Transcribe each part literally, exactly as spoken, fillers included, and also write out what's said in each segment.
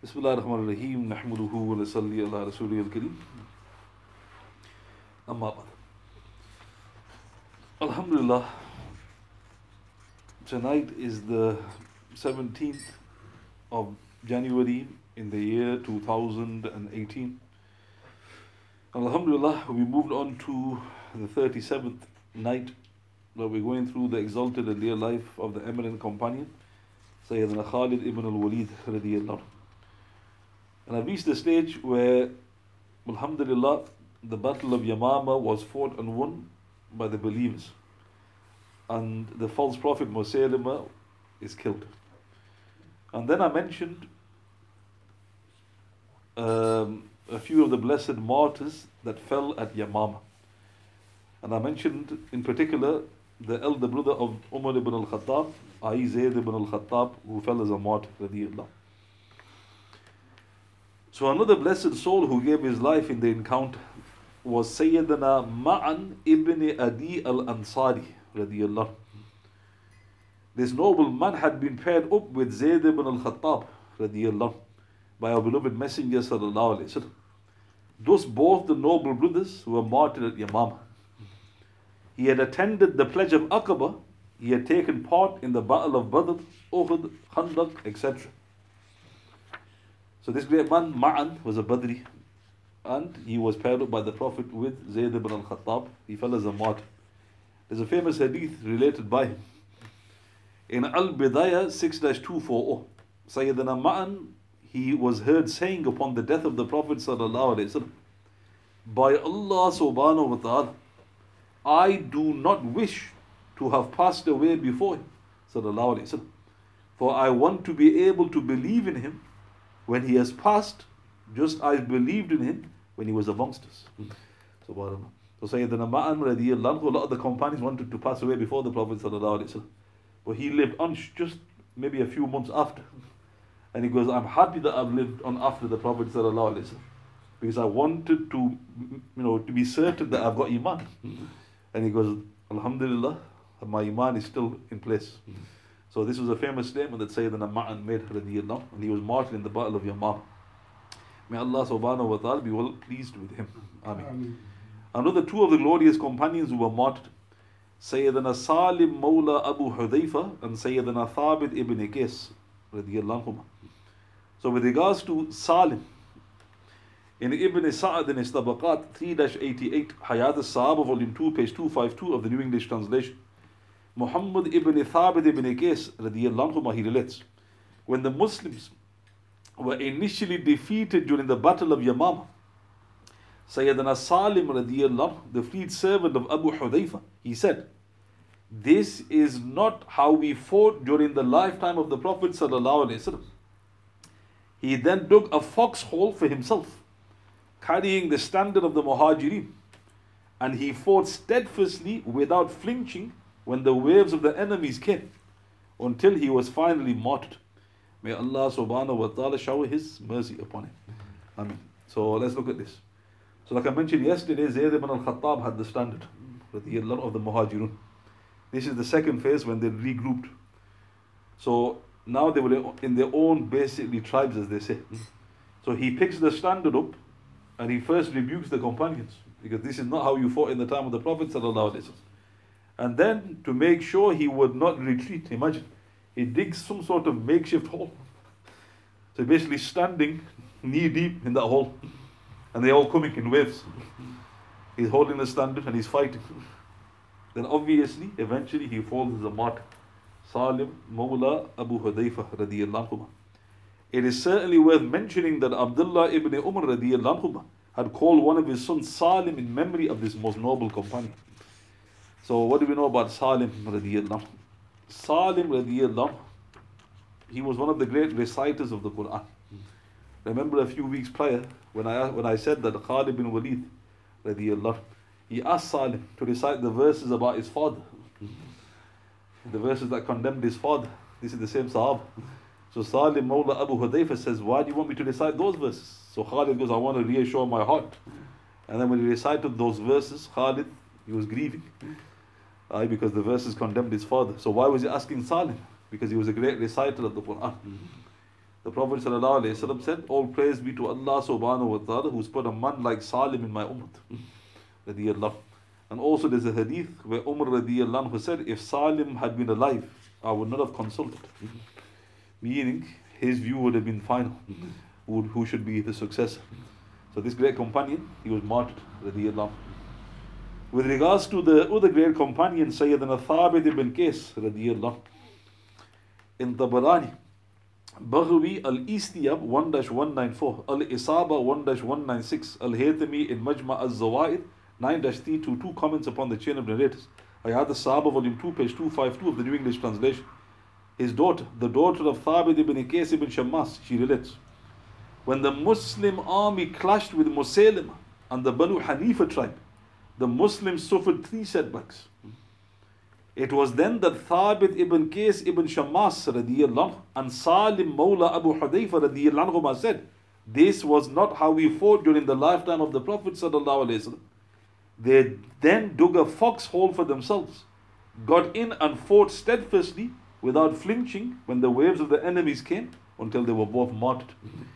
Bismillah ar-Rahman ar-Rahim. Nahmaduhu wa nasalli ala Rasulih al-Kareem. Amma ba'd. Alhamdulillah. Tonight is the seventeenth of January in the year two thousand eighteen. Alhamdulillah, we moved on to the thirty-seventh night where we're going through the exalted and dear life of the eminent companion, Sayyidina Khalid ibn al-Walid radiyallahu anhu. And I've reached the stage where, alhamdulillah, the battle of Yamama was fought and won by the believers. And the false prophet Musaylima is killed. And then I mentioned um, a few of the blessed martyrs that fell at Yamama. And I mentioned in particular the elder brother of Umar ibn al-Khattab, that is Zayd ibn al-Khattab, who fell as a martyr, radiyallahu. So another blessed soul who gave his life in the encounter was Sayyidina Ma'an ibn Adi al-Ansari, radiyallahu. This noble man had been paired up with Zayd ibn al-Khattab, radiyallahu, by our beloved Messenger sallallahu alayhi wa sallam. Thus both the noble brothers were martyred at Yamama. He had attended the pledge of Aqaba, he had taken part in the battle of Badr, Uhud, Khandaq, et cetera. So this great man, Ma'an, was a Badri, and he was paired up by the Prophet with Zayd ibn al-Khattab. He fell as a martyr. There's a famous hadith related by him. In Al-Bidayah six two forty, Sayyidina Ma'an, he was heard saying upon the death of the Prophet sallallahu alaihi wasallam, by Allah subhanahu wa ta'ala, I do not wish to have passed away before him, sallallahu alaihi wasallam, for I want to be able to believe in him when he has passed, just as I believed in him when he was amongst us. Subhanallah. So Sayyidina Ma'an radiyallahu anhu, a lot of the companions wanted to pass away before the Prophet sallallahu alaihi wasallam, but he lived on just maybe a few months after. And he goes, I'm happy that I've lived on after the Prophet sallallahu alaihi wasallam, because I wanted to, you know, to be certain that I've got iman. And he goes, Alhamdulillah, my iman is still in place. So this was a famous statement that Sayyidina Ma'an made, radiyallahu, and he was martyred in the battle of Yamama. May Allah subhanahu wa ta'ala be well pleased with him. Ameen. Ameen. Another two of the glorious companions who were martyred, Sayyidina Salim Mawla Abu Hudayfa and Sayyidina Thabit ibn Qais, radiyallahu anhuma. So with regards to Salim, in Ibn Sa'ad in his Tabaqat three eighty-eight, Hayat al-Sahaba, volume two, page two fifty-two of the New English Translation, Muhammad ibn Thabit ibn Qais radiyallahu anhu, he relates, when the Muslims were initially defeated during the battle of Yamama, Sayyidina Salim radiyallahu, the fleet servant of Abu Hudayfa, he said, this is not how we fought during the lifetime of the Prophet sallallahu alaihi wasallam. He then dug a foxhole for himself, carrying the standard of the Muhajirin, and he fought steadfastly without flinching when the waves of the enemies came, until he was finally martyred. May Allah subhanahu wa ta'ala shower his mercy upon him. Ameen. So let's look at this. So like I mentioned yesterday, Zayd ibn al-Khattab had the standard of the Muhajirun. This is the second phase when they regrouped. So now they were in their own basically tribes, as they say. So he picks the standard up and he first rebukes the companions, because this is not how you fought in the time of the Prophet sallallahu alaihi wasallam. And then, to make sure he would not retreat, imagine, he digs some sort of makeshift hole. So basically standing knee deep in that hole, and they're all coming in waves. He's holding the standard and he's fighting. Then obviously, eventually he falls as a martyr. Salim Mawla Abu Hudayfa radiyallahu anhu. It is certainly worth mentioning that Abdullah ibn Umar radiyallahu anhu had called one of his sons Salim in memory of this most noble companion. So what do we know about Salim radiyallahu? Salim radiyallahu, he was one of the great reciters of the Quran. Remember a few weeks prior when I when I said that Khalid bin Walid radiyallahu, he asked Salim to recite the verses about his father, the verses that condemned his father. This is the same Sahaba. So Salim Mawla Abu Hudayfa says, why do you want me to recite those verses? So Khalid goes, I want to reassure my heart. And then when he recited those verses, Khalid, he was grieving. Uh, because the verses condemned his father. So why was he asking Salim? Because he was a great reciter of the Quran. The Prophet ﷺ said, all praise be to Allah subhanahu wa ta'ala who's put a man like Salim in my ummah. Radiyallahu. And also there's a hadith where Umar radiyallahu anhu said, if Salim had been alive, I would not have consulted. Meaning, his view would have been final. Who, who should be the successor. So this great companion, he was martyred, radiyallahu anhu. With regards to the other great companion, Sayyidina Thabit ibn Qais, radiyallahu anhu, in Tabarani, Baghawi al-Istiyab one one ninety-four, al-Isaba one one ninety-six, al-Haythami in Majma al-Zawaid nine three twenty-two, comments upon the chain of narrators. Ayat al-Sahaba volume two page two fifty-two of the New English translation. His daughter, the daughter of Thabit ibn Qais ibn Shammas, she relates, when the Muslim army clashed with Musaylimah and the Banu Hanifa tribe, the Muslims suffered three setbacks. It was then that Thabit ibn Qais ibn Shammas radiyallahu and Salim Mawla Abu Hudayfa radiyallahu anhuma said, this was not how we fought during the lifetime of the Prophet sallallahu alaihi wasallam. They then dug a foxhole for themselves, got in and fought steadfastly without flinching when the waves of the enemies came until they were both martyred.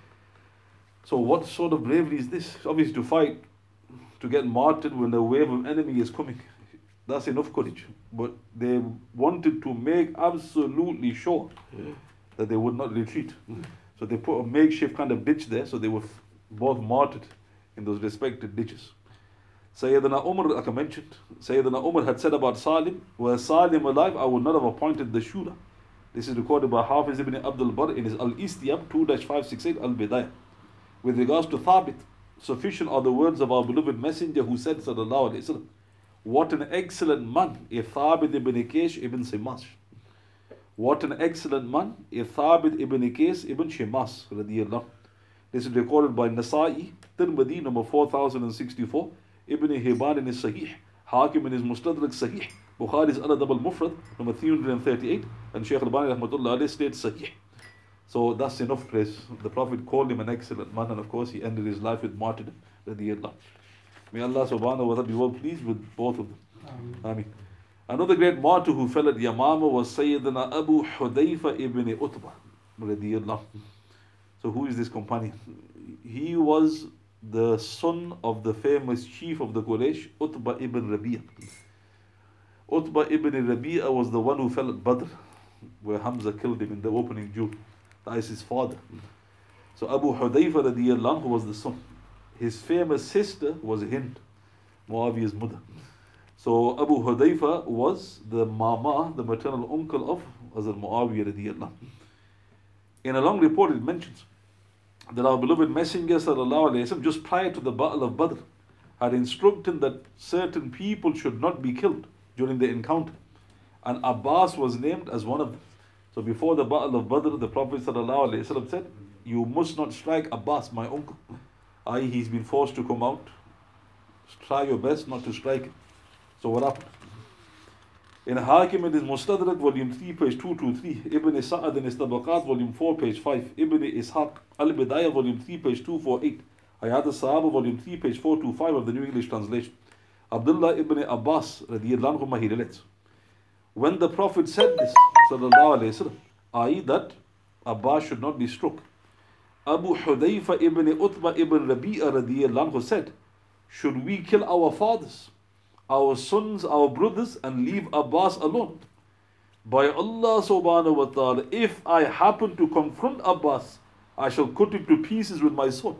So what sort of bravery is this? Obviously to fight, to get martyred when the wave of enemy is coming. That's enough courage. But they wanted to make absolutely sure that they would not retreat. So they put a makeshift kind of ditch there, so they were both martyred in those respective ditches. Sayyidina Umar, like I mentioned, Sayyidina Umar had said about Salim, were Salim alive, I would not have appointed the Shura. This is recorded by Hafiz ibn Abdul Barr in his Al-Istiyab two five sixty-eight Al-Bidayah. With regards to Thabit, sufficient are the words of our beloved messenger who said, sallallahu alayhi wasallam, what an excellent man if Thabit ibn Qais ibn Shammas. What an excellent man if Thabit ibn Qais ibn Shammas radiyallahu. This is recorded by Nasa'i, Tirmidhi number four thousand sixty-four, Ibn Hibban in his Sahih, Hakim in his Mustadrak Sahih, Bukhari's Al-Adab al-Mufrad number three hundred thirty-eight, and Shaykh al-Albani rahmatullah alayhi states Sahih. So that's enough praise. The Prophet called him an excellent man, and of course he ended his life with martyrdom. Radiyallahu. May Allah subhanahu wa ta'ala be well pleased with both of them. Ameen. Another great martyr who fell at Yamama was Sayyidina Abu Hudayfa ibn Utbah. Radiyallahu. So who is this companion? He was the son of the famous chief of the Quraysh, Utbah ibn Rabi'ah. Utbah ibn Rabi'ah was the one who fell at Badr, where Hamza killed him in the opening duel. That is his father. So Abu Hudayfa radiyallahu anhu was the son. His famous sister was Hind, Muawiyah's mother. So Abu Hudayfa was the mama, the maternal uncle of Hazrat Muawiyah radiyallahu anhu. In a long report it mentions that our beloved Messenger sallallahu alayhi wa sallam, just prior to the Battle of Badr, had instructed that certain people should not be killed during the encounter. And Abbas was named as one of them. So before the Battle of Badr, the Prophet sallallahu alayhi wa sallam said, you must not strike Abbas, my uncle. that is, he's been forced to come out. Try your best not to strike him. So what happened? In Hakim in his Mustadrak, volume three, page two twenty-three, Ibn Sa'ad in his Tabaqat, volume four, page five, Ibn Ishaq, Al-Bidayah, volume three, page two forty-eight, Ayat al-Sahaba, volume three, page four twenty-five of the New English translation. Abdullah ibn Abbas, radiyallahu anhu, he relates, when the Prophet said this, sallallahu alayhi wa sallam, that is that Abbas should not be struck, Abu Hudayfa ibn Utbah ibn Rabi'ah radiyallahu anhu said, should we kill our fathers, our sons, our brothers, and leave Abbas alone? By Allah subhanahu wa ta'ala, if I happen to confront Abbas, I shall cut him to pieces with my sword.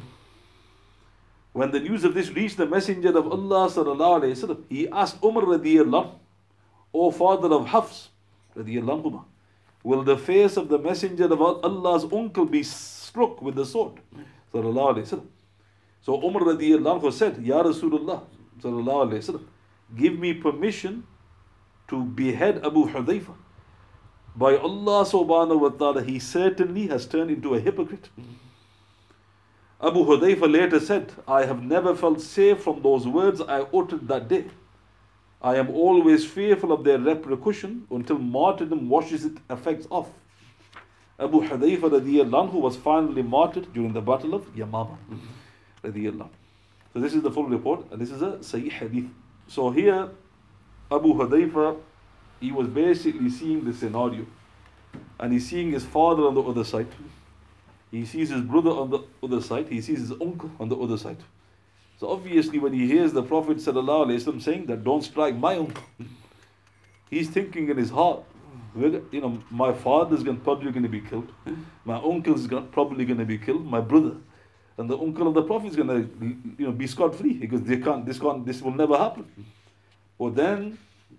When the news of this reached the Messenger of Allah sallallahu alayhi wa sallam, he asked Umar radiyallahu anhu, O father of Hafs radiyallahu anhu, will the face of the Messenger of Allah's uncle be struck with the sword? Sallallahu alayhi wa sallam. So Umar radiyallahu anhu said, Ya Rasulullah sallallahu alayhi wa sallam, give me permission to behead Abu Hudayfa. By Allah subhanahu wa ta'ala, he certainly has turned into a hypocrite. Abu Hudayfa later said, I have never felt safe from those words I uttered that day. I am always fearful of their repercussion until martyrdom washes its effects off. Abu Hudayfa radiyallahu anhu was finally martyred during the Battle of Yamama radiyallahu. So this is the full report, and this is a Sahih Hadith. So here, Abu Hudayfa, he was basically seeing the scenario, and he's seeing his father on the other side, He sees his brother on the other side. He sees his uncle on the other side. So obviously when he hears the Prophet ﷺ saying that, don't strike my uncle, he's thinking in his heart, well, you know, my father's gonna, probably going to be killed. My uncle's gonna, probably going to be killed. My brother and the uncle of the Prophet is going to, you know, be scot free because they can't. This can't. This will never happen. But then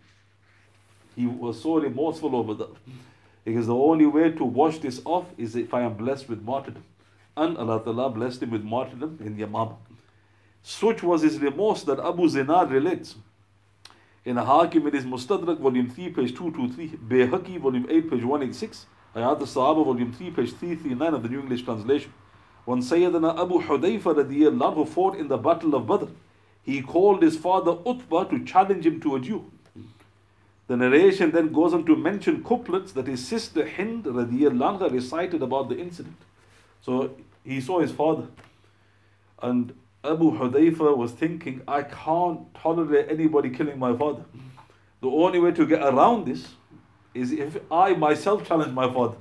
he was so remorseful over that, because the only way to wash this off is if I am blessed with martyrdom, and Allah Ta'ala blessed him with martyrdom in Yamama. Such was his remorse that Abu Zinad relates in Hakim in his Mustadrak, volume three, page two twenty-three, Bayhaqi, volume eight, page one eighty-six, Ayat al-Sahaba, volume three, page three thirty-nine of the New English Translation. When Sayyidina Abu Hudayfa radiyallahu anhu fought in the Battle of Badr, he called his father Utbah to challenge him to a duel. The narration then goes on to mention couplets that his sister Hind radiyallahu anha recited about the incident. So he saw his father, and Abu Hudayfa was thinking, I can't tolerate anybody killing my father. The only way to get around this is if I myself challenge my father.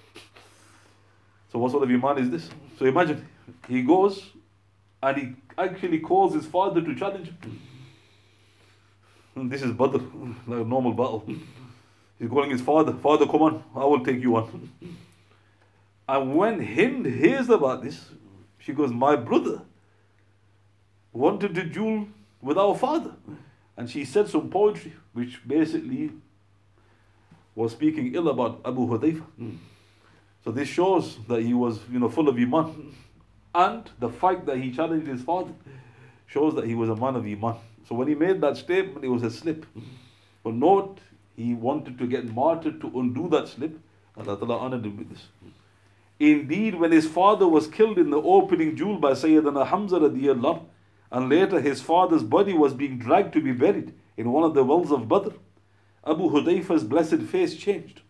So what sort of iman is this? So imagine, he goes and he actually calls his father to challenge him. And this is Badr, like a normal battle. He's calling his father, father, come on, I will take you on. And when Hind hears about this, she goes, my brother wanted to duel with our father. And she said some poetry which basically was speaking ill about Abu Hudayfa. So this shows that he was, you know, full of iman. And the fact that he challenged his father shows that he was a man of iman. So when he made that statement, it was a slip. But note, he wanted to get martyred to undo that slip. Allah Ta'ala honored him with this. Indeed, when his father was killed in the opening duel by Sayyidina Hamza radiyallahu, and later his father's body was being dragged to be buried in one of the wells of Badr, Abu Hudayfa's blessed face changed.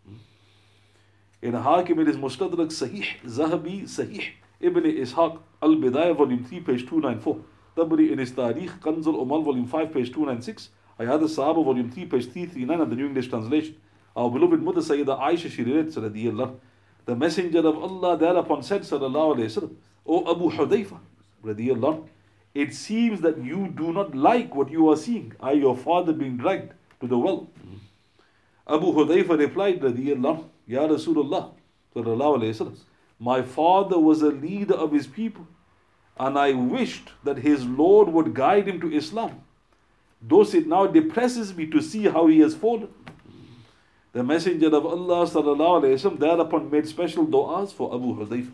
In Hakim in his Mustadrak Sahih, Zahabi Sahih, Ibn Ishaq Al-Bidayah, volume three, page two ninety-four, Tabari in his Tarikh, Kanz al-Umal, volume five, page two ninety-six, Ayat al-Sahaba, volume three, page three thirty-nine of the New English Translation. Our beloved mother Sayyidah Aisha, she relates, radiyallahu, the Messenger of Allah thereupon said, sallallahu alayhi wa sallam, O Abu Hudayfa, radiyallahu, it seems that you do not like what you are seeing, I, your father being dragged to the well. Abu Hudayfa replied, radiyallahu, Ya Rasulullah, sallallahu alayhi wa sallam, my father was a leader of his people, and I wished that his Lord would guide him to Islam. Thus it now depresses me to see how he has fallen. The Messenger of Allah sallallahu alayhi wa sallam thereupon made special du'as for Abu Hudayfa.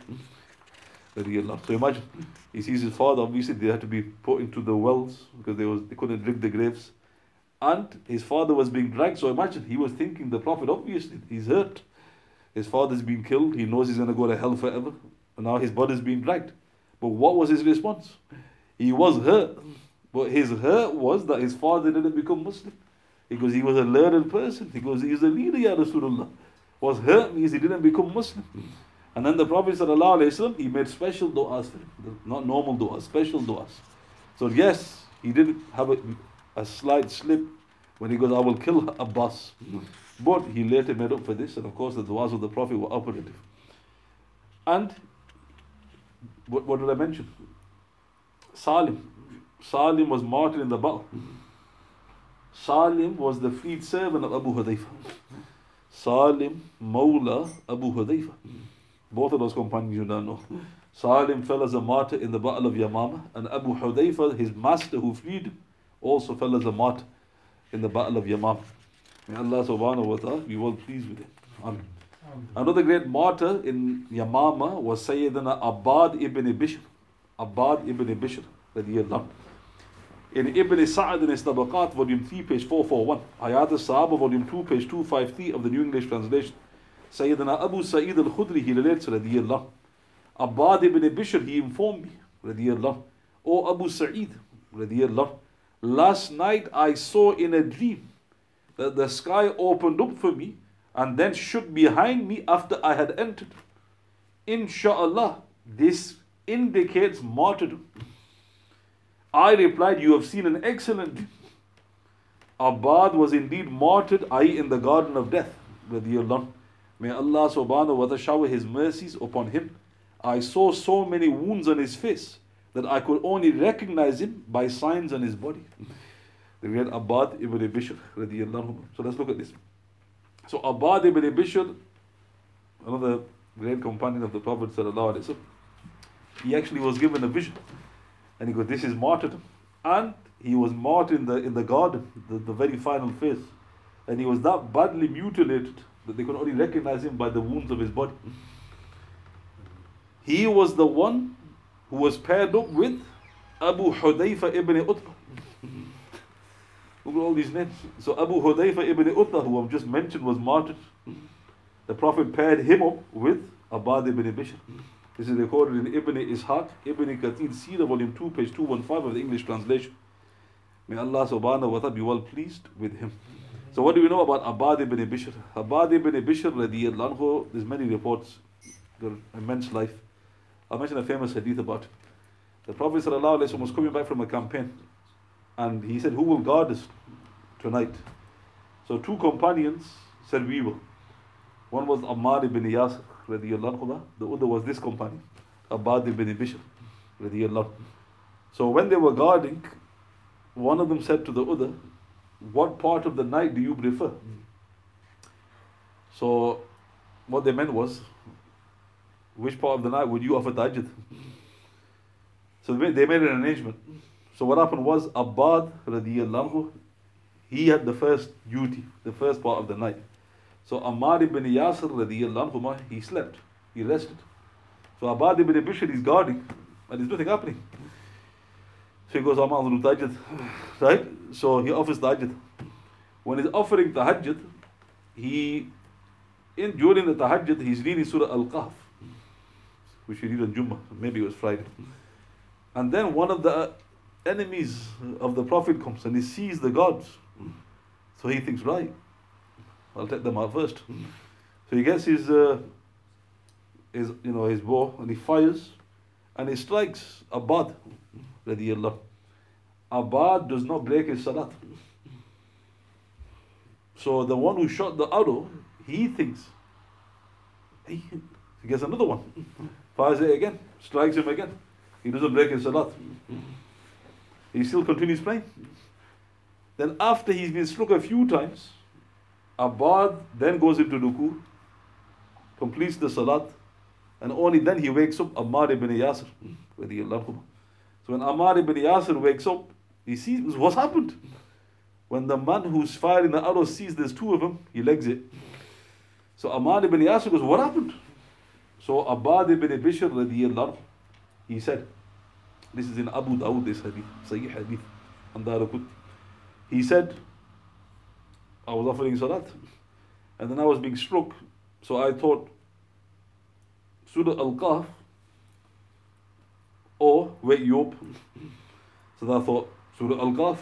So imagine, he sees his father, obviously they had to be put into the wells because they, was, they couldn't dig the graves. And his father was being dragged, so imagine, he was thinking, the Prophet, obviously, he's hurt. His father's been killed, he knows he's going to go to hell forever. And now his body's being dragged. But what was his response? He was hurt. But his hurt was that his father didn't become Muslim. Because he was a learned person. Because he was a leader, Ya Rasulullah. Was hurt means he didn't become Muslim. And then the Prophet sallallahu alaihi wasallam, he made special du'as for him. Not normal du'as, special du'as. So yes, he did have a, a slight slip when he goes, I will kill Abbas. But he later made up for this. And of course the du'as of the Prophet were operative. And what, what did I mention? Salim. Salim was martyred in the battle. Salim was the freed servant of Abu Hudayfa. Salim, Mawla, Abu Hudayfa. Both of those companions you don't know. Salim fell as a martyr in the battle of Yamama, and Abu Hudayfa, his master who freed him, also fell as a martyr in the battle of Yamama. May Allah subhanahu wa ta'ala be well pleased with him. Amen. Another great martyr in Yamama was Sayyidina Abbad ibn Bishr. Abbad ibn Bishr, radiyallahu. In Ibn Sa'ad in his Tabaqat, volume three, page four forty-one, Hayat al-Sahaba, volume two, page two fifty-three of the New English Translation, Sayyidina Abu Sa'id al-Khudri, he relates, radiyallahu, Abbad ibn Bishr, he informed me, radiyallahu, O Abu Sa'id, radiyallahu, last night I saw in a dream that the sky opened up for me and then shook behind me after I had entered. Insha'Allah, this indicates martyrdom. I replied, you have seen an excellent dream. Abbad was indeed martyred, I in the garden of death, radiyallahu. May Allah subhanahu wa ta'ala shower his mercies upon him I saw so many wounds on his face that I could only recognize him by signs on his body. The great Abbad ibn Bishr radiallahu anhu. So let's look at this. So Abbad ibn Bishr, another great companion of the Prophet sallallahu alaihi wasallam, he actually was given a vision. And he goes, this is martyrdom. And he was martyred in the, in the garden, the, the very final phase. And he was that badly mutilated that they could only recognize him by the wounds of his body. He was the one who was paired up with Abu Hudayfa ibn Utbah. Look at all these names. So Abu Hudayfa ibn Utbah, who I've just mentioned, was martyred. The Prophet paired him up with Abbad ibn Bishr. This is recorded in Ibn Ishaq, Ibn Kathir, Seerah, volume two, page two fifteen of the English translation. May Allah subhanahu wa ta'ala be well pleased with him. So what do we know about Abbad ibn Bishr? Abbad ibn Bishr radiyallahu anhu, there's many reports, got immense life. I'll mention a famous hadith about it. The Prophet sallallahu alaihi wasallam was coming back from a campaign, and he said, who will guard us tonight? So two companions said, we will. One was Ammar ibn Yasir radiyallahu anhu. The other was this companion, Abbad ibn Bishr radiyallahu anhu. So when they were guarding, one of them said to the other, what part of the night do you prefer? So what they meant was, which part of the night would you offer tahajjud? So they made, they made an arrangement. So what happened was, Abbad radiyallahu anhu, he had the first duty, the first part of the night. So Ammar ibn Yasir radiyallahu anhu, he slept, he rested. So Abbad ibn Bishr is guarding, and there's nothing happening. So he goes, I'm going to do tahajjud, right? So he offers tahajjud. When he's offering tahajjud, he, in during the tahajjud, he's reading Surah Al-Kahf, which we read on Jummah, maybe it was Friday. And then one of the enemies of the Prophet comes and he sees the gods. So he thinks, right, I'll take them out first. So he gets his, uh, his, you know, his bow and he fires and he strikes Abbad radiyallahu. Abbad does not break his salat. So the one who shot the arrow, he thinks, hey, he gets another one, fires it again, strikes him again. He doesn't break his salat. He still continues praying. Then after he's been struck a few times, Abbad then goes into ruku, completes the salat, and only then he wakes up Ammar ibn Yasir. So when Ammar ibn Yasir wakes up, he sees what's happened. When the man who's firing the arrow sees there's two of them, he legs it. So Ammar ibn Yasir goes, what happened? So Abbad ibn Bishr radiyallahu, he said, this is in Abu Dawud, this hadith, Sahih hadith, and Daraqutni. He said, I was offering salat, and then I was being struck, so I thought, Surah Al-Kahf, or wake you up. So then I thought, Surah Al-Kahf.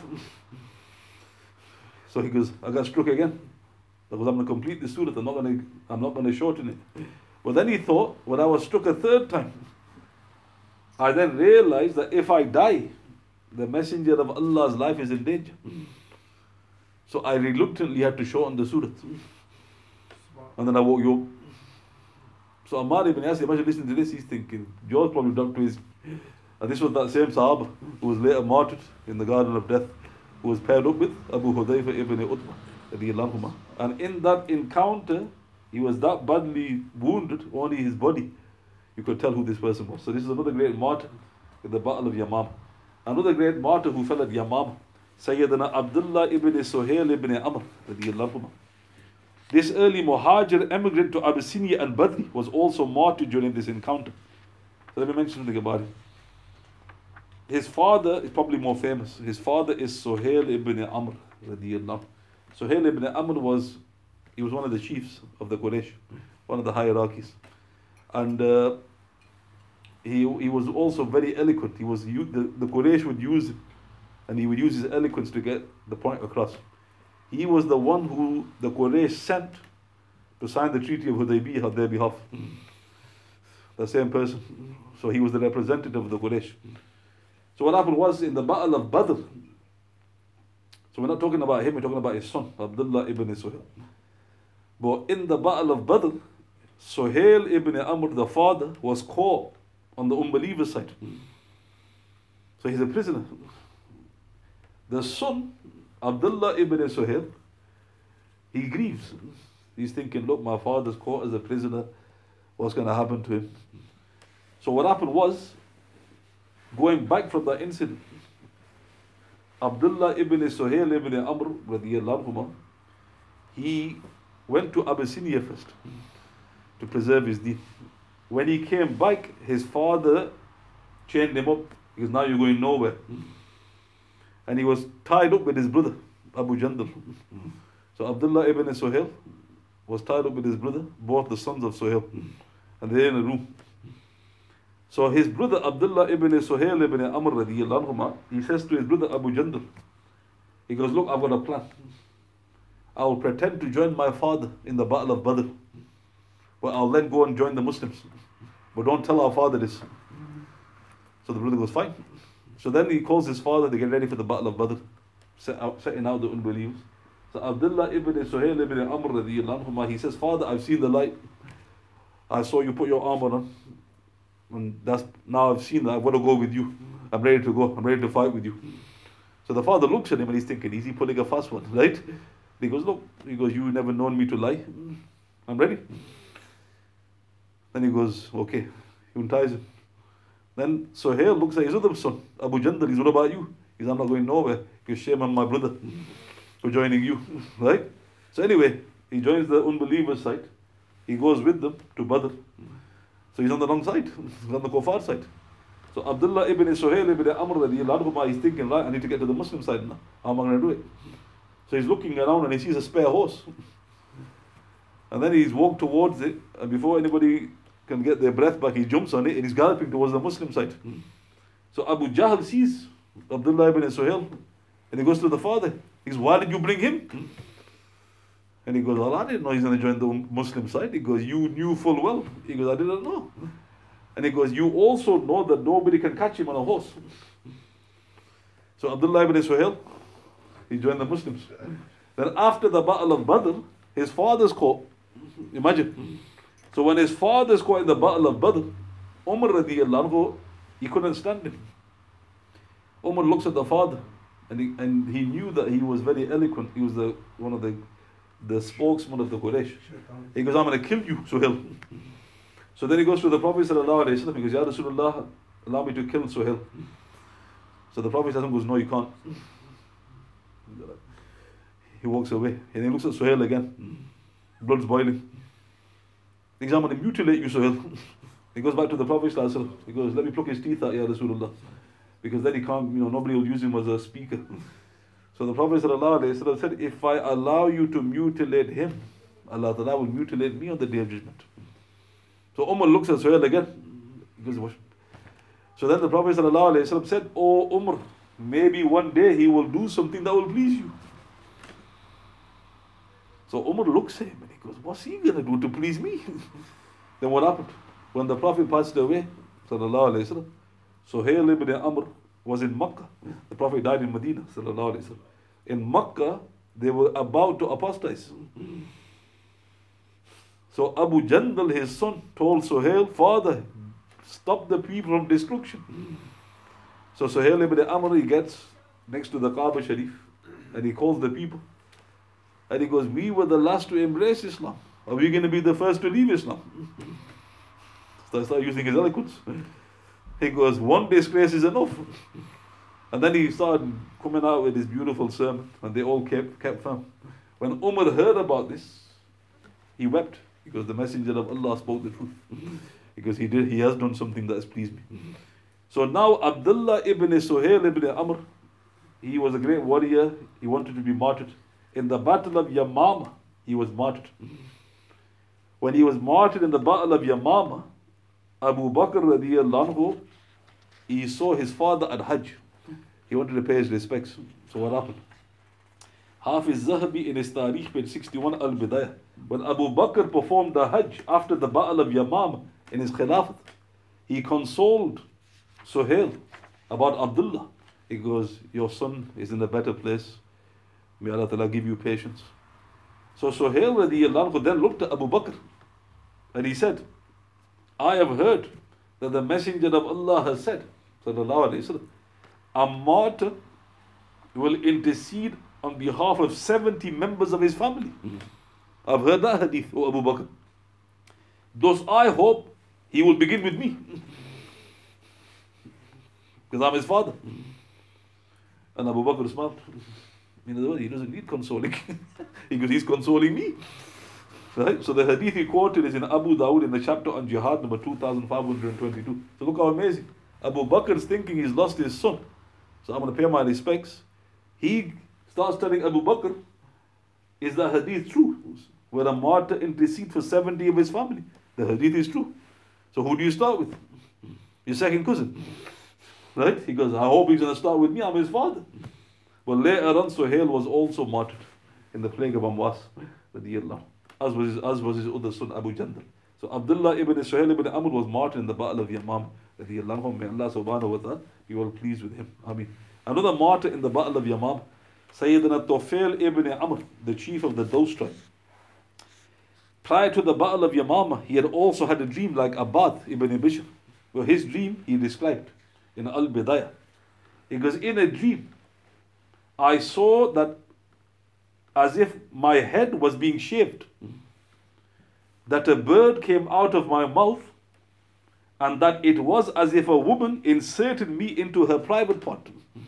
So he goes, I got struck again. Because I'm going to complete the surah, I'm not going to, I'm not going to shorten it. But then he thought, when I was struck a third time, I then realized that if I die, the messenger of Allah's life is in danger. So I reluctantly had to shorten the surah. And then I woke you up. So Ammar ibn Yasir, imagine listening to this, he's thinking, George probably ducked to his... And this was that same Sahaba who was later martyred in the Garden of Death, who was paired up with Abu Hudayfa ibn Utbah. And in that encounter, he was that badly wounded, only his body, you could tell who this person was. So this is another great martyr in the Battle of Yamam. Another great martyr who fell at Yamam, Sayyidina Abdullah ibn Suhail ibn Amr. This early Muhajir emigrant to Abyssinia and Badri was also martyred during this encounter. So let me mention something about him. His father is probably more famous. His father is Suhail ibn Amr. Suhail ibn Amr was, he was one of the chiefs of the Quraysh, one of the hierarchies. And uh, he he was also very eloquent. He was the, the Quraysh would use him, and he would use his eloquence to get the point across. He was the one who the Quraysh sent to sign the Treaty of Hudaybiyah on their behalf. The same person. So he was the representative of the Quraysh. So what happened was in the Battle of Badr, so we're not talking about him, we're talking about his son, Abdullah ibn Suhail. But in the Battle of Badr, Suhail ibn Amr, the father, was caught on the unbeliever side. So he's a prisoner. The son, Abdullah ibn Suhail, he grieves. He's thinking, look, my father's caught as a prisoner. What's going to happen to him? So what happened was, going back from that incident, Abdullah ibn Suhail ibn Amr, radiyallahu anhu, he went to Abyssinia first to preserve his deen. When he came back, his father chained him up because now you're going nowhere. And he was tied up with his brother, Abu Jandal. So Abdullah ibn Suhail was tied up with his brother, both the sons of Suhail, and they're in a room. So his brother Abdullah ibn Suhail ibn Amr radiyallahu anhu, he says to his brother Abu Jandal, he goes, look, I've got a plan. I will pretend to join my father in the battle of Badr. Well, I'll then go and join the Muslims. But don't tell our father this. So the brother goes, fine. So then he calls his father to get ready for the battle of Badr, set out, setting out the unbelievers. So Abdullah ibn Suhail ibn Amr radiyallahu anhu, he says, Father, I've seen the light. I saw you put your armor on. And that's now I've seen that. I've got to go with you. I'm ready to go. I'm ready to fight with you. So the father looks at him and he's thinking, is he pulling a fast one, right? He goes, look, he goes, you never known me to lie. I'm ready. Then he goes, okay. He unties him. Then Suhail looks at his other son, Abu Jandal. He's, what about you? He's, I'm not going nowhere. Because shame on my brother for joining you, right? So anyway, he joins the unbeliever side. He goes with them to Badr. So he's on the wrong side. He's on the kuffar side. So Abdullah ibn Suhail ibn Amr radiyallahu anhu, he's thinking, right, I need to get to the Muslim side now. How am I going to do it? So he's looking around and he sees a spare horse. And then he's walked towards it, and before anybody can get their breath back, he jumps on it and he's galloping towards the Muslim side. So Abu Jahl sees Abdullah ibn Suhail and he goes to the father. He goes, why did you bring him? And he goes, well, I didn't know he's going to join the Muslim side. He goes, you knew full well. He goes, I didn't know. And he goes, you also know that nobody can catch him on a horse. So Abdullah ibn Suhail, he joined the Muslims. Then after the battle of Badr, his father's caught. Imagine. So when his father's caught in the battle of Badr, Umar radiyallahu anhu, he couldn't stand him. Umar looks at the father, and he, and he knew that he was very eloquent. He was the one of the the spokesman of the Quraysh. He goes, I'm going to kill you, Suhail. So then he goes to the Prophet sallallahu alaihi wasallam. He goes, Ya Rasulullah, allow me to kill Suhail. So the Prophet goes, no, you can't. He walks away. And he looks at Suhail again. Blood's boiling. He goes, I'm going to mutilate you, Suhail. He goes back to the Prophet sallallahu alaihi wasallam. He goes, let me pluck his teeth out, Ya Rasulullah. Because then he can't, you know, nobody will use him as a speaker. So the Prophet ﷺ said, if I allow you to mutilate him, Allah Ta'ala will mutilate me on the day of judgment. So Umar looks at Suhail again. He goes, what? So then the Prophet ﷺ said, oh Umar, maybe one day he will do something that will please you. So Umar looks at him and he goes, what's he going to do to please me? Then what happened? When the Prophet passed away, sallallahu alayhi wasallam, Suhail ibn Amr was in Makkah. The Prophet died in Medina, sallallahu alayhi wasallam. In Makkah, they were about to apostatize. So Abu Jandal, his son, told Suhail, Father, stop the people from destruction. So Suhail ibn Amr, he gets next to the Kaaba Sharif and he calls the people. And he goes, we were the last to embrace Islam. Are we going to be the first to leave Islam? So I start using his eloquence. He goes, one disgrace is enough. And then he started coming out with his beautiful sermon, and they all kept, kept firm. When Umar heard about this, he wept, because the messenger of Allah spoke the truth. Because he did, he has done something that has pleased me. So now Abdullah ibn Suhail ibn Amr, he was a great warrior, he wanted to be martyred. In the battle of Yamama, he was martyred. When he was martyred in the battle of Yamama, Abu Bakr radiyallahu anhu, he saw his father at Hajj. He wanted to pay his respects. So what happened? Hafiz Zahabi in his Tarikh, page sixty-one, Al-Bidayah. When Abu Bakr performed the Hajj after the Battle of Yamam in his Khilafat, he consoled Suhail about Abdullah. He goes, your son is in a better place. May Allah Ta'ala give you patience. So Suhail radiyallahu anhu then looked at Abu Bakr. And he said, I have heard that the Messenger of Allah has said, sallallahu alayhi wasallam, a martyr will intercede on behalf of seventy members of his family. I've heard that hadith, O Abu Bakr. Thus I hope he will begin with me. Because I'm his father. And Abu Bakr smiled. In other words, he doesn't need consoling. Because he's consoling me. Right? So the hadith he quoted is in Abu Dawud in the chapter on jihad number two thousand five hundred twenty-two. So look how amazing. Abu Bakr is thinking he's lost his son. So I'm going to pay my respects. He starts telling Abu Bakr, is the hadith true? Where a martyr intercedes for seventy of his family. The hadith is true. So who do you start with? Your second cousin. Right? He goes, I hope he's going to start with me. I'm his father. But later on, Suhail was also martyred in the plague of Amwas. As was his, as was his other son, Abu Jandal. So Abdullah ibn Suhail ibn Amr was martyred in the Battle of Yamam. May Allah subhanahu wa ta'ala be well pleased with him. I mean, another martyr in the Battle of Yamam, Sayyidina Tufail ibn Amr, the chief of the Daws tribe. Prior to the Battle of Yamama, he had also had a dream like Abad ibn Bishr. Well, his dream he described in Al-Bidayah. He goes, in a dream, I saw that as if my head was being shaved, that a bird came out of my mouth, and that it was as if a woman inserted me into her private part.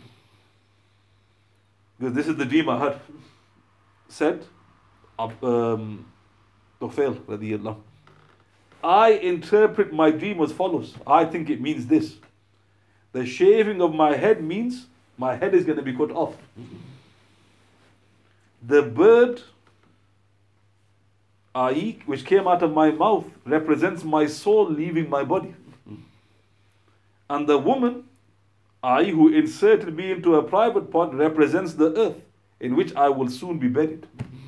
Because this is the dream I had. Said, um, Tufail radiyallahu. I interpret my dream as follows. I think it means this. The shaving of my head means my head is going to be cut off. The bird, that is, which came out of my mouth, represents my soul leaving my body. And the woman, that is, who inserted me into a private part, represents the earth in which I will soon be buried.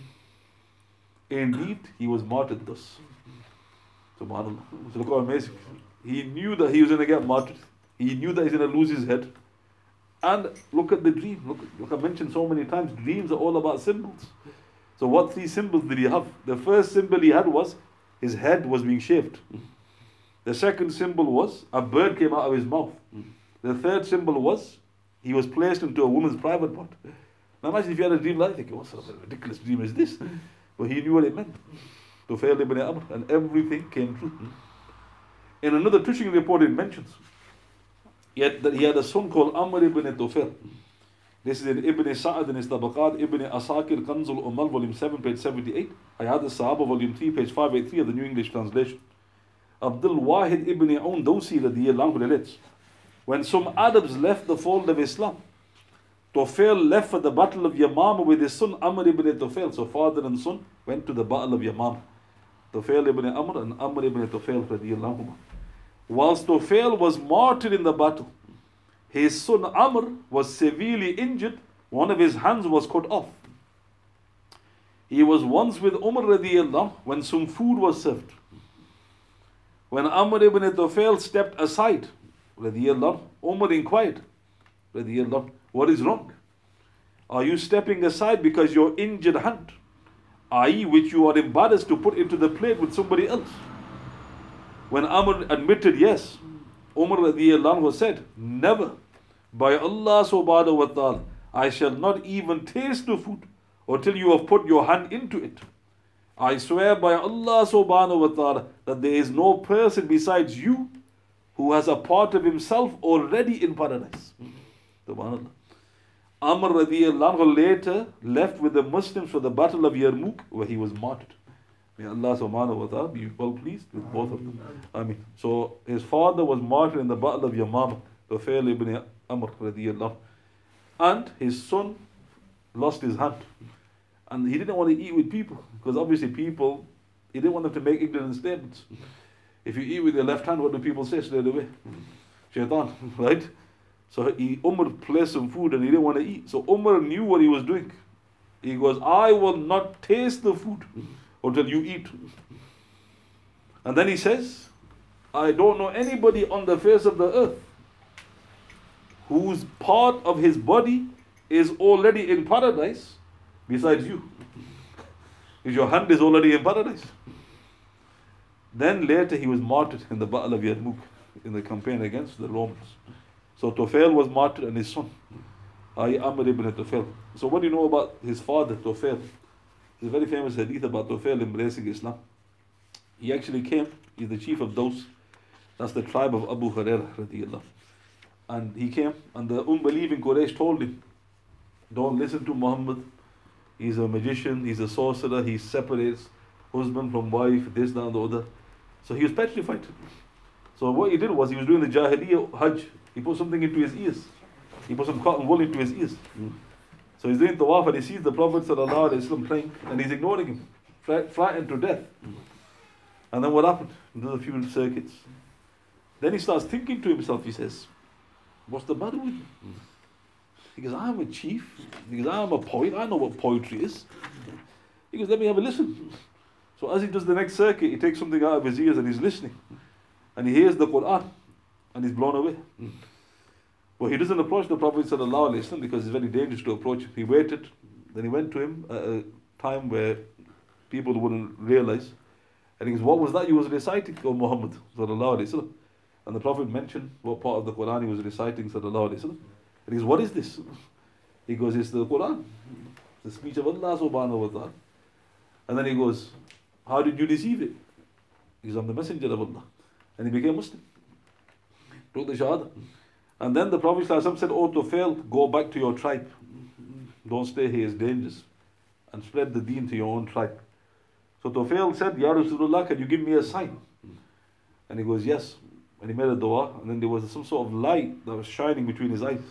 Indeed, he was martyred thus. SubhanAllah. So look how amazing. He knew that he was going to get martyred. He knew that he's going to lose his head. And look at the dream. Look, look, I mentioned so many times, dreams are all about symbols. So what three symbols did he have? The first symbol he had was his head was being shaved. The second symbol was a bird came out of his mouth. The third symbol was he was placed into a woman's private part. Now imagine if you had a dream like that, what sort of ridiculous dream is this? But he knew what it meant. Tufail ibn Amr, and everything came true. In another touching report it mentions yet that he had a son called Amr ibn Tufail. This is in Ibn Sa'ad in his Tabaqat, Ibn Asakir, Kanzul Umal, volume seven, page seventy-eight. Hayat al-Sahaba, volume three, page five eighty-three of the New English Translation. Abdul Wahid ibn Aun Dawsi radiyallahu relates, when some Arabs left the fold of Islam, Tufail left for the battle of Yamama with his son Amr ibn Tufail. So father and son went to the battle of Yamama. Tufail ibn Amr and Amr ibn Tufail radiyallahu. Whilst Tufail was martyred in the battle, his son Amr was severely injured. One of his hands was cut off. He was once with Umar radiyallahu when some food was served. When Amr ibn Tufail stepped aside, radiyallahu, Umar inquired, radiyallahu, what is wrong? Are you stepping aside because your injured hand, that is, which you are embarrassed to put into the plate with somebody else? When Amr admitted yes, Umar radiyallahu said, never, by Allah subhanahu wa ta'ala, I shall not even taste the food until you have put your hand into it. I swear by Allah subhanahu wa ta'ala that there is no person besides you who has a part of himself already in paradise. Subhanallah. Amr radiyallahu later left with the Muslims for the battle of Yarmouk, where he was martyred. May Allah subhanahu wa ta'ala be well pleased with both of them. I mean, so his father was martyred in the battle of Yamama, Tufail ibn Amr radiyallahu. And his son lost his hand. And he didn't want to eat with people, because obviously people, he didn't want them to make ignorant statements. If you eat with your left hand, what do people say straight away? Shaitan, right? So he, Umar placed some food and he didn't want to eat. So Umar knew what he was doing. He goes, I will not taste the food until you eat. And then he says, I don't know anybody on the face of the earth whose part of his body is already in paradise besides you. Because your hand is already in paradise. Then later he was martyred in the Battle of Yarmouk, in the campaign against the Romans. So Tufail was martyred and his son, I Amr ibn Tufail. So what do you know about his father, Tufail? There's a very famous hadith about Tufail embracing Islam. He actually came, he's the chief of those, that's the tribe of Abu Hurairah radiyallahu. And he came, and the unbelieving Quraysh told him, don't listen to Muhammad, he's a magician, he's a sorcerer, he separates husband from wife, this, that, and the other. So he was petrified. So what he did was, he was doing the Jahiliyyah Hajj, he put something into his ears. He put some cotton wool into his ears. Mm. So he's doing tawaf and he sees the Prophet sallallahu alaihi wasallam praying and he's ignoring him, frightened to death. Mm. And then what happened? He does a few circuits. Then he starts thinking to himself, he says, what's the matter with me? Mm. He goes, I'm a chief. He goes, I'm a poet. I know what poetry is. He goes, let me have a listen. So as he does the next circuit, he takes something out of his ears and he's listening. And he hears the Quran and he's blown away. Mm. But he doesn't approach the Prophet sallallahu alaihi wasallam because it's very dangerous to approach him. He waited, then he went to him at a time where people wouldn't realize. And he goes, what was that you was reciting, O Muhammad sallallahu alaihi wasallam? And the Prophet mentioned what part of the Quran he was reciting sallallahu alaihi wasallam. And he goes, what is this? He goes, it's the Quran, the speech of Allah subhanahu wa ta'ala. And then he goes, how did you receive it? He goes, I'm the messenger of Allah. And he became Muslim. Took the Shahada. And then the Prophet ﷺ said, oh, Tufail, go back to your tribe. Don't stay here, it's dangerous. And spread the deen to your own tribe. So Tufail said, Ya Rasulullah, can you give me a sign? And he goes, yes. And he made a dua. And then there was some sort of light that was shining between his eyes.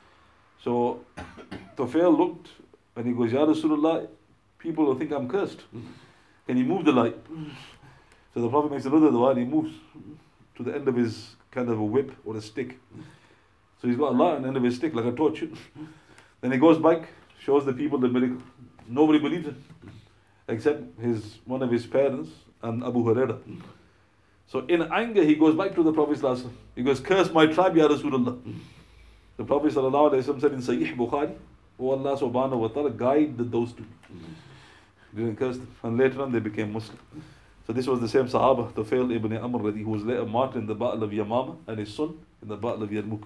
So Tufail looked and he goes, Ya Rasulullah, people will think I'm cursed. Can you move the light? So the Prophet makes another dua and he moves to the end of his kind of a whip or a stick. So he's got a light on the end of his stick like a torch. Then he goes back, shows the people the miracle. Nobody believes it except his one of his parents and Abu Hurairah. So in anger he goes back to the Prophet ﷺ. He goes, curse my tribe, Ya Rasulullah. The Prophet ﷺ said in Sahih Bukhari, oh Allah subhanahu wa ta'ala, guide those two. He didn't curse them. And later on they became Muslim. So this was the same Sahaba, Tufail ibn Amr, who was later martyred in the Battle of Yamama, and his son in the Battle of Yarmouk.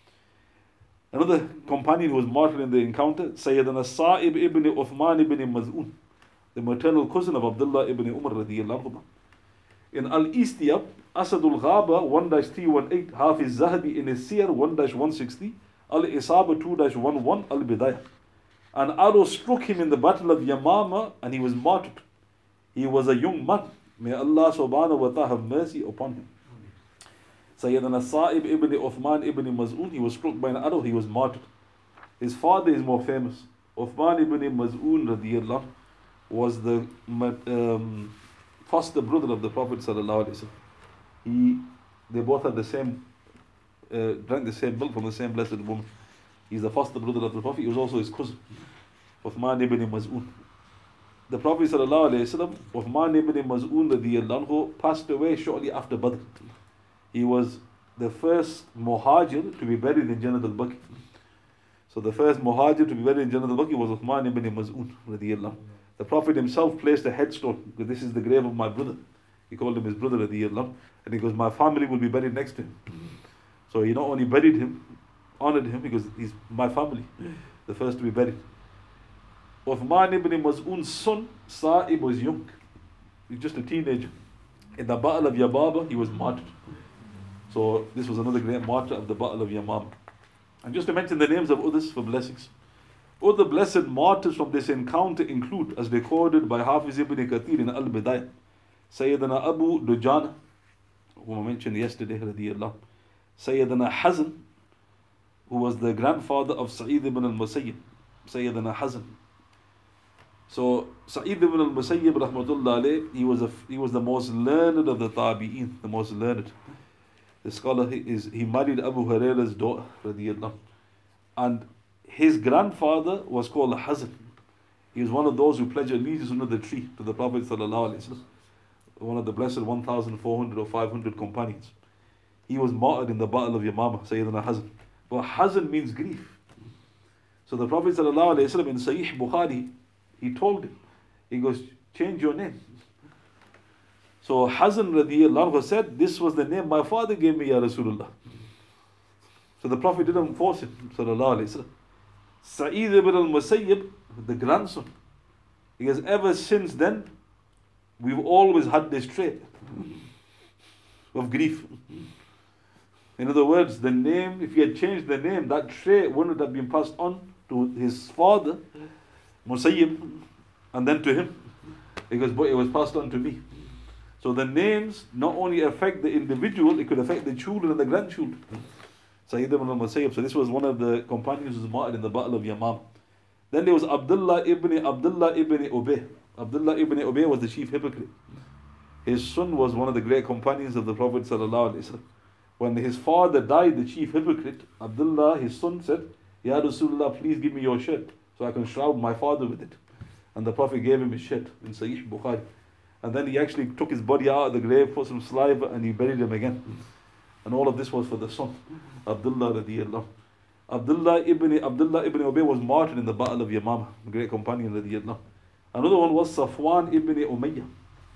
Another companion who was martyred in the encounter, Sayyidina Sa'ib ibn Uthman ibn Maz'un, the maternal cousin of Abdullah ibn Umar radiyallahu anhu. In Al-Istiyab, Asadul Ghaba one three one eight, Hafiz Zahabi in his Siyar one one sixty, Al-Isaba two eleven, Al-Bidayah. An arrow struck him in the Battle of Yamama and he was martyred. He was a young man. May Allah subhanahu wa ta'ala have mercy upon him. Sayyidina Sa'ib ibn Uthman ibn Maz'un, he was struck by an arrow, he was martyred. His father is more famous. Uthman ibn Maz'un radiyallahu was the um, foster brother of the Prophet sallallahu alaihi wasallam. He, they both had the same, uh, drank the same milk from the same blessed woman. He's the foster brother of the Prophet. He was also his cousin, Uthman ibn Maz'un. The Prophet sallallahu alaihi wasallam, Uthman ibn Maz'un radiyallahu anhu, passed away shortly after Badr. He was the first Muhajir to be buried in Jannat al-Baqi. So the first Muhajir to be buried in Jannat al-Baqi was Uthman ibn Maz'un radiyallahu. The Prophet himself placed a headstone, because this is the grave of my brother. He called him his brother radiyallahu. And he goes, my family will be buried next to him. So he not only buried him, honored him, because he's my family, the first to be buried. Uthman ibn Maz'un's son, Sa'ib, was young. He's just a teenager. In the Battle of Yababa, he was martyred. So this was another great martyr of the Battle of Yamama. And just to mention the names of others for blessings. Other blessed martyrs from this encounter include, as recorded by Hafiz ibn Kathir in Al-Bidayah, Sayyidina Abu Dujana, whom I mentioned yesterday, radiyallahu. Sayyidina Hazan, who was the grandfather of Sa'id ibn al-Musayyib. Sayyidina Hazan. So Sa'id ibn al-Musayyib rahmatullah alayh, he was a, he was the most learned of the Tabi'een, the most learned. The scholar is he married Abu Hurairah's daughter, radiyallahu. And his grandfather was called Hazan. He was one of those who pledged allegiance under the tree to the Prophet sallallahu alaihi wasallam, one of the blessed one thousand four hundred or five hundred companions. He was martyred in the Battle of Yamama, Sayyidina Hazan. But Hazan means grief. So the Prophet sallallahu alaihi wasallam in Sahih Bukhari, he told him, he goes, change your name. So Hazan radiallahu anhu said, this was the name my father gave me, Ya Rasulullah. So the Prophet didn't force it, sallallahu alayhi wa sallam. Sa'id ibn al-Musayyib, the grandson, he has ever since then, we've always had this trait of grief. In other words, the name, if he had changed the name, that trait wouldn't have been passed on to his father, Musayyib, and then to him. Because it was passed on to me. So the names not only affect the individual, it could affect the children and the grandchildren. Sayyid ibn al-Musayyib. So this was one of the companions who was martyred in the Battle of Yamam. Then there was Abdullah ibn Abdullah ibn Ubay. Abdullah ibn Ubay was the chief hypocrite. His son was one of the great companions of the Prophet sallallahu alaihi wasallam. When his father died, the chief hypocrite, Abdullah, his son, said, Ya Rasulullah, please give me your shirt so I can shroud my father with it. And the Prophet gave him his shirt in Sahih Bukhari. And then he actually took his body out of the grave, put some saliva, and he buried him again. And all of this was for the son, Abdullah radiyallahu. Abdullah ibn Abdullah ibn Ubay was martyred in the Battle of Yamama, the great companion radiyallahu. Another one was Safwan ibn Umayyah.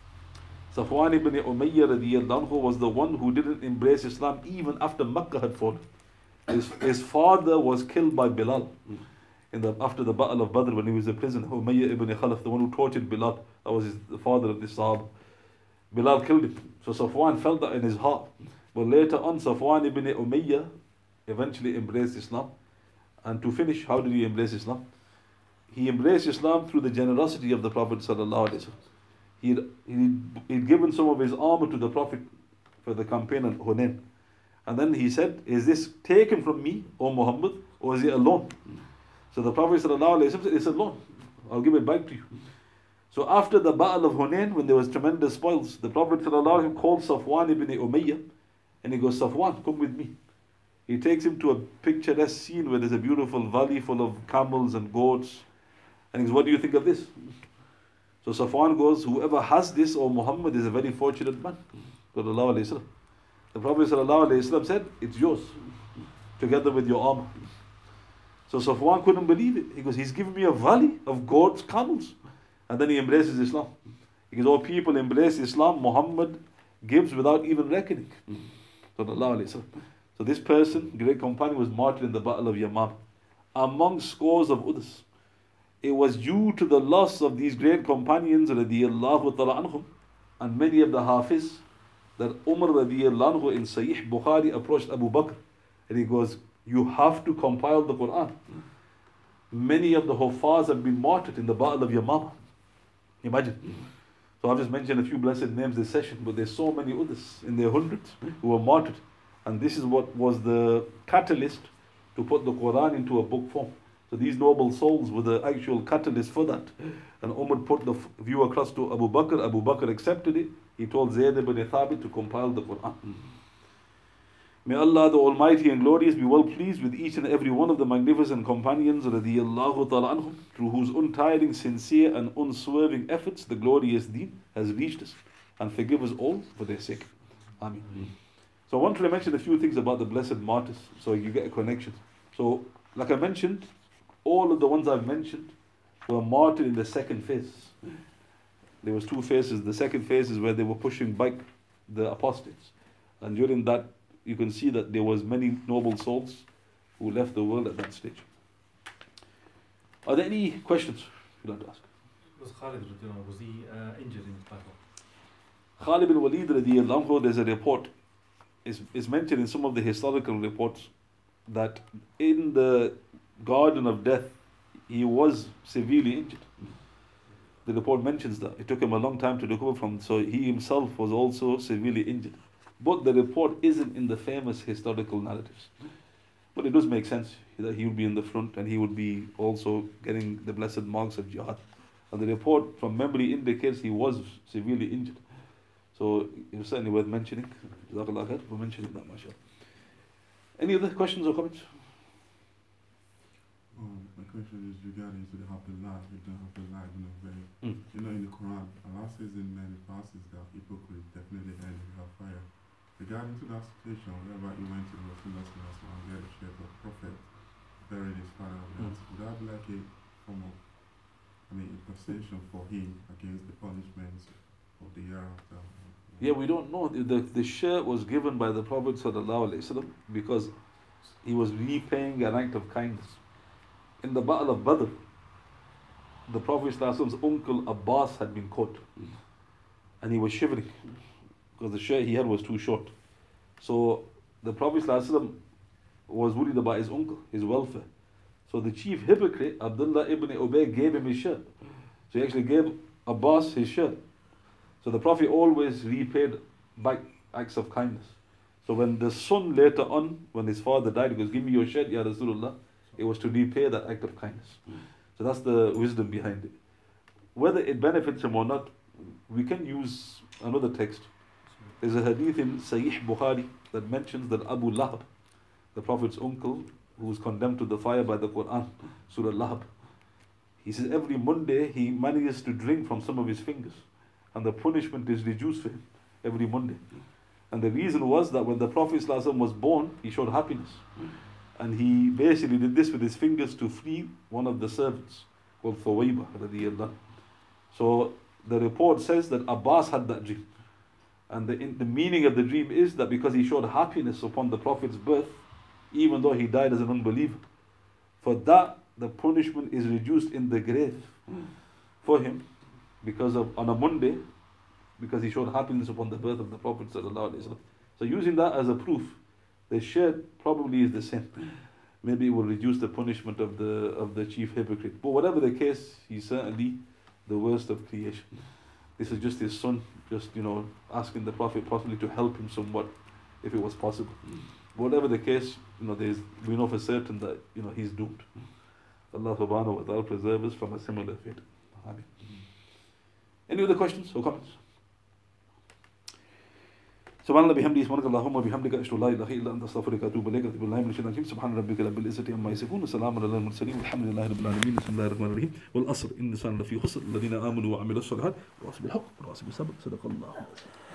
Safwan ibn Umayyah radiyallahu was the one who didn't embrace Islam even after Makkah had fallen. His, his father was killed by Bilal in the, after the Battle of Badr when he was a prisoner. Umayyah ibn Khalaf, the one who tortured Bilal, that was his, the father of this Sahaba. Bilal killed him. So Safwan felt that in his heart. But later on, Safwan ibn Umayyah eventually embraced Islam. And to finish, how did he embrace Islam? He embraced Islam through the generosity of the Prophet sallallahu alaihi wasallam. He'd, he'd, he'd given some of his armor to the Prophet for the campaign on Hunain. And then he said, is this taken from me, O Muhammad, or is it a loan? So the Prophet ﷺ said, it's a loan. I'll give it back to you. So after the Battle of Hunain, when there was tremendous spoils, the Prophet ﷺ called Safwan ibn Umayyah, and he goes, Safwan, come with me. He takes him to a picturesque scene where there's a beautiful valley full of camels and goats. And he goes, what do you think of this? So Safwan goes, whoever has this, O Muhammad, is a very fortunate man. The Prophet ﷺ said, it's yours, together with your armor. So Safwan couldn't believe it. He goes, he's given me a valley of goats, camels. And then he embraces Islam. He goes, oh, people embrace Islam, Muhammad gives without even reckoning. So this person, great companion, was martyred in the Battle of Yamam, among scores of others. It was due to the loss of these great companions radiyallahu ta'ala anhum, and many of the Hafiz, that Umar radiyallahu anhu in Sahih Bukhari approached Abu Bakr and he goes, you have to compile the Quran. Many of the Huffaz have been martyred in the Battle of Yamama. Imagine. So I've just mentioned a few blessed names this session, but there's so many others in their hundreds who were martyred. And this is what was the catalyst to put the Quran into a book form. So these noble souls were the actual catalyst for that. And Umar put the view across to Abu Bakr. Abu Bakr accepted it. He told Zayd ibn Thabit to compile the Quran. May Allah the Almighty and Glorious be well pleased with each and every one of the magnificent companions radiyallahu ta'ala anhum, through whose untiring, sincere and unswerving efforts the glorious deen has reached us, and forgive us all for their sake. Ameen. So I want to mention a few things about the blessed martyrs so you get a connection. So like I mentioned, all of the ones I've mentioned were martyred in the second phase. There was two phases. The second phase is where they were pushing back the apostates. And during that, you can see that there was many noble souls who left the world at that stage. Are there any questions you'd like to ask? Was Khalid, was he uh, injured in this battle? Khalid bin Walid radiyallahu anhu, there's a report, it's, it's mentioned in some of the historical reports, that in the garden of death, he was severely injured. The report mentions that. It took him a long time to recover from, so he himself was also severely injured. But the report isn't in the famous historical narratives. But it does make sense that he would be in the front and he would be also getting the blessed marks of jihad. And the report from memory indicates he was severely injured. So it was certainly worth mentioning. Jazakallah khair for mentioning that, mashallah. Any other questions or comments? Um, my question is regarding to the Abdullah, the Abdullah ibn Ubay. Mm. You know, in the Quran, Allah says in many verses that hypocrites definitely end in hellfire. Regarding to that situation, wherever he went to Rasulullah and get a share of prophet buried his father, mm. would that be like a form of, I mean, impersonation for him against the punishments of the year after? Yeah, we don't know. The, the shirt was given by the Prophet ﷺ because he was repaying an act of kindness. In the Battle of Badr, the Prophet ﷺ's uncle Abbas had been caught and he was shivering because the shirt he had was too short. So the Prophet ﷺ was worried about his uncle, his welfare. So the chief hypocrite, Abdullah ibn Ubay, gave him his shirt. So he actually gave Abbas his shirt. So the Prophet always repaid back acts of kindness. So when the son later on, when his father died, he goes, give me your shirt, Ya Rasulullah. It was to repay that act of kindness. So that's the wisdom behind it. Whether it benefits him or not, we can use another text. There's a hadith in Sahih Bukhari that mentions that Abu Lahab, the Prophet's uncle, who was condemned to the fire by the Quran, Surah Lahab, he says every Monday he manages to drink from some of his fingers. And the punishment is reduced for him every Monday. And the reason was that when the Prophet ﷺ was born, he showed happiness. And he basically did this with his fingers to free one of the servants called Thuwayba radiyallahu. So the report says that Abbas had that dream. And the, in, the meaning of the dream is that because he showed happiness upon the Prophet's birth, even though he died as an unbeliever, for that the punishment is reduced in the grave for him because of on a Monday, because he showed happiness upon the birth of the Prophet sallallahu alaihi wasallam. So using that as a proof, the shirt probably is the same. Maybe it will reduce the punishment of the of the chief hypocrite. But whatever the case, he's certainly the worst of creation. This is just his son, just you know, asking the Prophet possibly to help him somewhat, if it was possible. Whatever the case, you know, there's we know for certain that you know he's doomed. Allah subhanahu wa ta'ala preserve us from a similar fate. Amen. Any other questions or comments? سبحان الله بحمده سبحانك اللهم وبحمدك أشهد أن لا إله إلا أنت أستغفرك وأتوب إليك أعوذ بالله من الشيطان الرجيم سبحان ربك رب العزة عما يصفون وسلام على المرسلين والحمد لله رب العالمين بسم الله الرحمن الرحيم والعصر إن الإنسان لفي خسر الذين آمنوا وعملوا الصالحات وتواصوا بالحق وتواصوا بالصبر صدق الله.